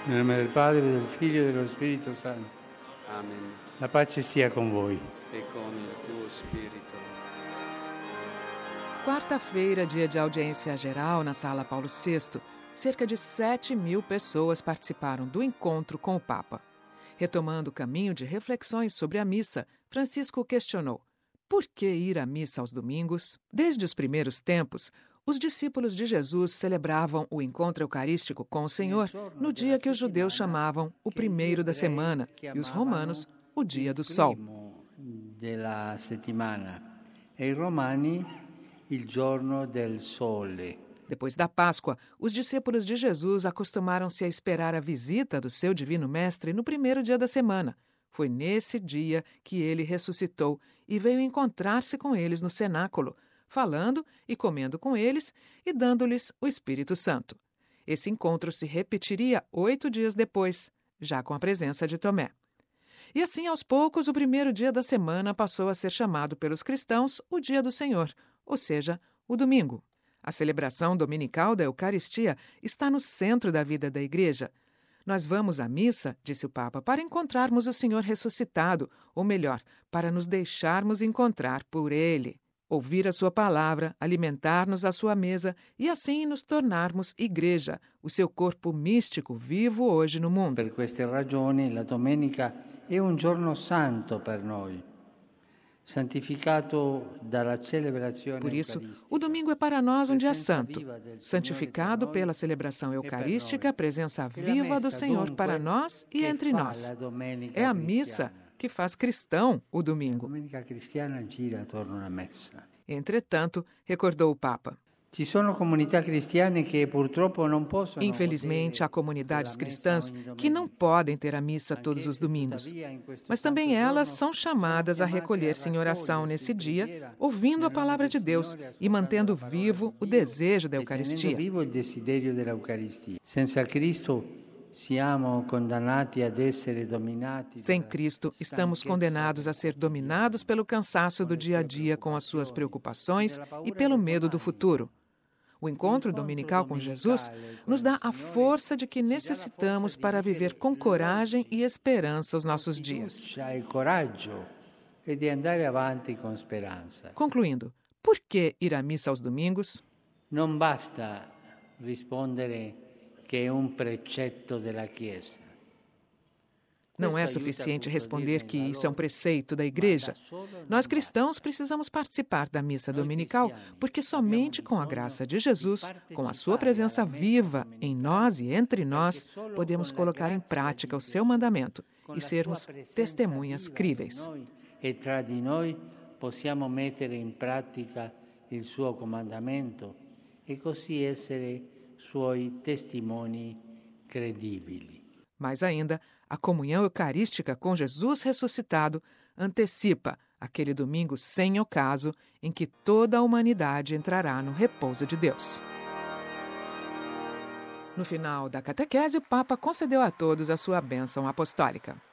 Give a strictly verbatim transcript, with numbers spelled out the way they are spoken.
Nel nome del Padre, del Figlio e dello Spirito Santo. Amen. La pace sia con voi. E con il tuo spirito. Quarta-feira, dia de audiência geral na Sala Paulo sexto, cerca de sete mil pessoas participaram do encontro com o Papa. Retomando o caminho de reflexões sobre a missa, Francisco questionou: por que ir à missa aos domingos? Desde os primeiros tempos, os discípulos de Jesus celebravam o encontro eucarístico com o Senhor no dia que os judeus chamavam o primeiro da semana e os romanos o dia do sol. Della settimana e i romani il giorno del sole. Depois da Páscoa, os discípulos de Jesus acostumaram-se a esperar a visita do seu divino mestre no primeiro dia da semana. Foi nesse dia que ele ressuscitou e veio encontrar-se com eles no cenáculo, falando e comendo com eles e dando-lhes o Espírito Santo. Esse encontro se repetiria oito dias depois, já com a presença de Tomé. E assim, aos poucos, o primeiro dia da semana passou a ser chamado pelos cristãos o Dia do Senhor, ou seja, o domingo. A celebração dominical da Eucaristia está no centro da vida da Igreja. Nós vamos à missa, disse o Papa, para encontrarmos o Senhor ressuscitado, ou melhor, para nos deixarmos encontrar por Ele. Ouvir a sua palavra, alimentar-nos à sua mesa e assim nos tornarmos igreja, o seu corpo místico vivo hoje no mundo. Per queste ragioni la domenica è un giorno santo per noi, santificato dalla celebrazione Por isso, eucaristica. o domingo é para nós um dia santo, santificado pela celebração eucarística, a presença viva do Senhor para nós e entre nós. É a missa que faz cristão o domingo. A domenica cristiana gira attorno alla messa. Entretanto, recordou o Papa, Ci sono comunità cristiane che purtroppo non possono infelizmente há comunidades cristãs que não podem ter a missa todos os domingos, mas também elas são chamadas a recolher-se em oração nesse dia, ouvindo a palavra de Deus e mantendo vivo o desejo da Eucaristia. vivo il desiderio dell'Eucaristia. Senza Cristo siamo condannati ad essere dominati. Sem Cristo, estamos condenados a ser dominados pelo cansaço do dia a dia com as suas preocupações e pelo medo do futuro. O encontro dominical com Jesus nos dá a força de que necessitamos para viver com coragem e esperança os nossos dias. Il coraggio e di andare avanti con speranza. Concluindo, por que ir à missa aos domingos? Non basta rispondere che è un precetto della Chiesa. Não é suficiente responder que isso é um preceito da Igreja. Nós cristãos precisamos participar da missa dominical porque somente com a graça de Jesus, com a sua presença viva em nós e entre nós, podemos colocar em prática o seu mandamento e sermos testemunhas críveis. E tra di noi possiamo mettere in pratica il suo comandamento e così essere suoi testimoni credibili. Mais ainda, a comunhão eucarística com Jesus ressuscitado antecipa aquele domingo sem ocaso em que toda a humanidade entrará no repouso de Deus. No final da catequese, o Papa concedeu a todos a sua bênção apostólica.